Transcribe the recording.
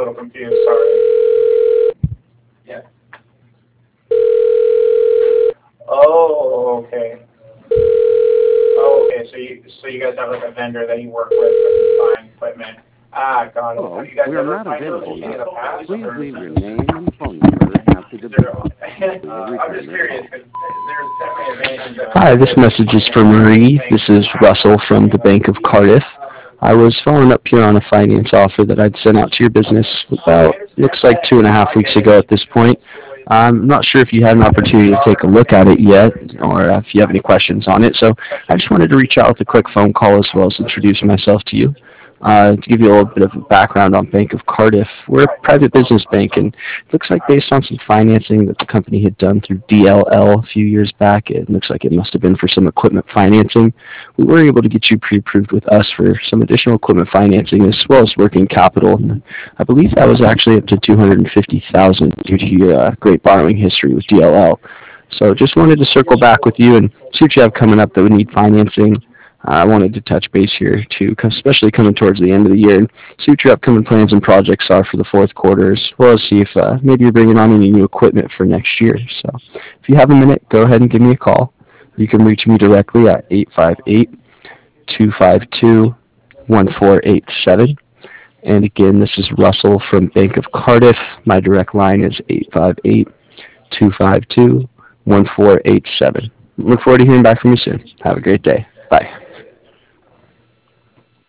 little confused. Sorry. Yeah. Oh, okay. Oh, okay. So you guys have like a vendor that you work with for buying equipment. Ah, got it. Hello, Have you guys we are ever not tried available negotiating in now. the past? Please Or leave your name and phone number after the is beep. there, We will I'm return just your curious call. because there's definitely advantages. Hi, this message is for Marie. This is Russell from the Bank of Cardiff. I was following up here on a finance offer that I'd sent out to your business about, looks like 2.5 weeks ago at this point. I'm not sure if you had an opportunity to take a look at it yet or if you have any questions on it. So I just wanted to reach out with a quick phone call as well as introduce myself to you. To give you a little bit of a background on Bank of Cardiff, we're a private business bank, and it looks like based on some financing that the company had done through DLL a few years back, it looks like it must have been for some equipment financing. We were able to get you pre-approved with us for some additional equipment financing as well as working capital. And I believe that was actually up to $250,000 due to your great borrowing history with DLL. So just wanted to circle back with you and see what you have coming up that would need financing. I wanted to touch base here too, especially coming towards the end of the year, and see what your upcoming plans and projects are for the fourth quarter, as well as see if maybe you're bringing on any new equipment for next year. So if you have a minute, go ahead and give me a call. You can reach me directly at 858-252-1487. And again, this is Russell from Bank of Cardiff. My direct line is 858-252-1487. Look forward to hearing back from you soon. Have a great day. Bye.